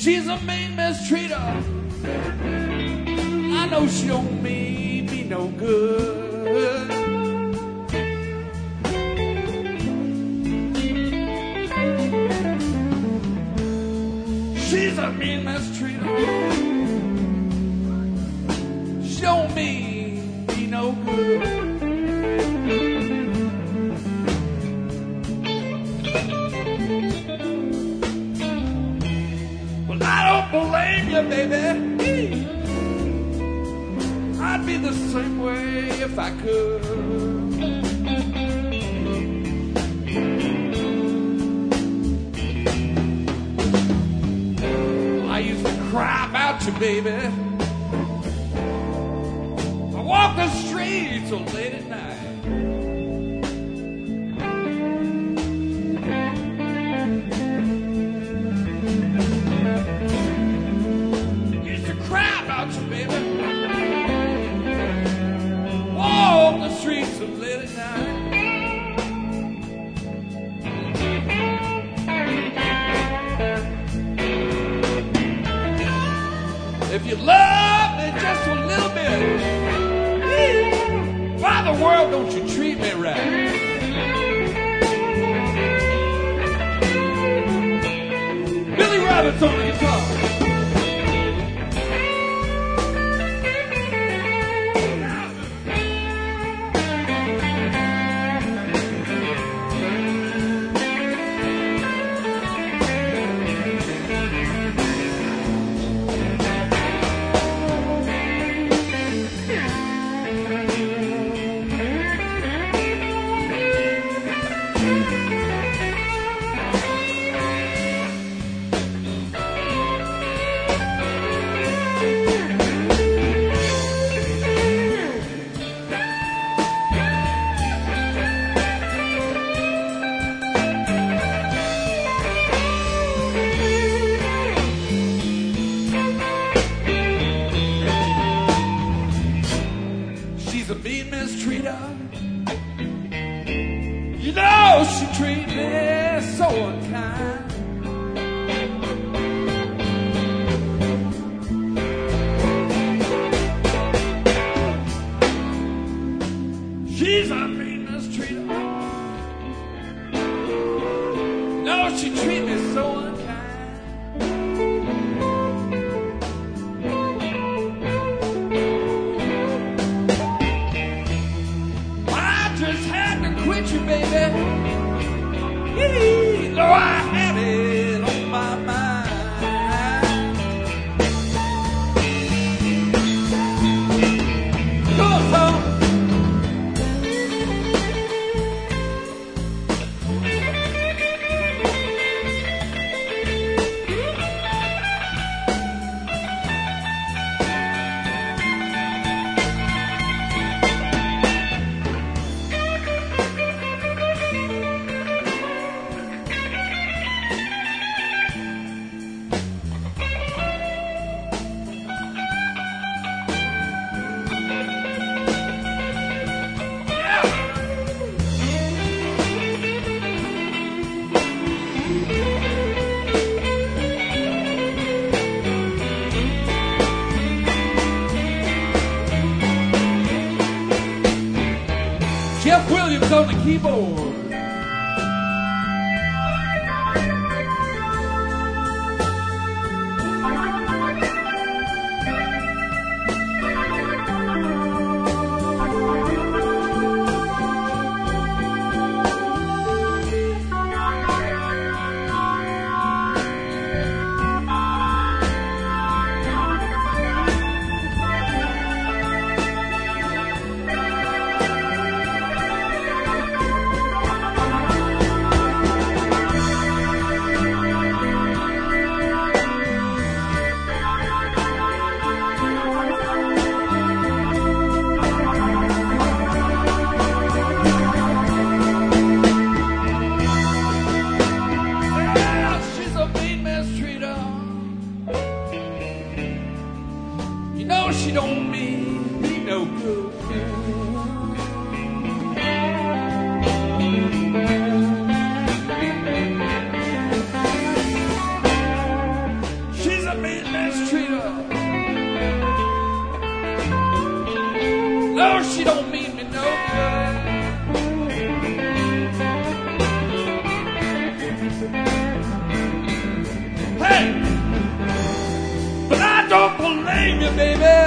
She's a mean mistreater. I know she don't mean me no good. She's a mean mistreater. She don't mean me no good. Blame you, baby. I'd be the same way if I could. I used to cry about you, baby. I walk the streets so late at night. Streets of late at night. If you love me just a little bit, why in the world don't you treat me right? Billy Roberts on the guitar. Jeff Williams on the keyboard. baby.